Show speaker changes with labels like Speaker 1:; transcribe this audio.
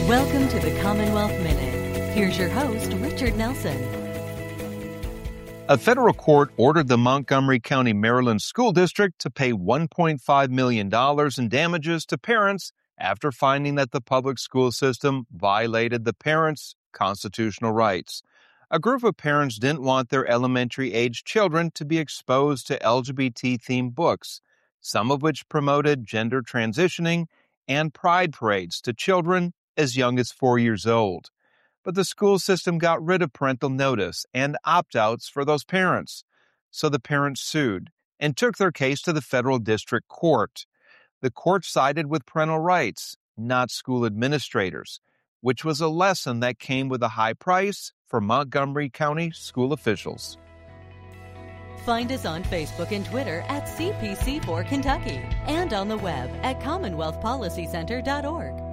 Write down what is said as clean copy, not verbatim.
Speaker 1: Welcome to the Commonwealth Minute. Here's your host, Richard Nelson.
Speaker 2: A federal court ordered the Montgomery County, Maryland School District to pay $1.5 million in damages to parents after finding that the public school system violated the parents' constitutional rights. A group of parents didn't want their elementary-age children to be exposed to LGBT-themed books, some of which promoted gender transitioning and pride parades to children as young as 4 years old. But the school system got rid of parental notice and opt-outs for those parents. So the parents sued and took their case to the federal district court. The court sided with parental rights, not school administrators, which was a lesson that came with a high price for Montgomery County school officials.
Speaker 1: Find us on Facebook and Twitter at CPC4 Kentucky and on the web at CommonwealthPolicyCenter.org.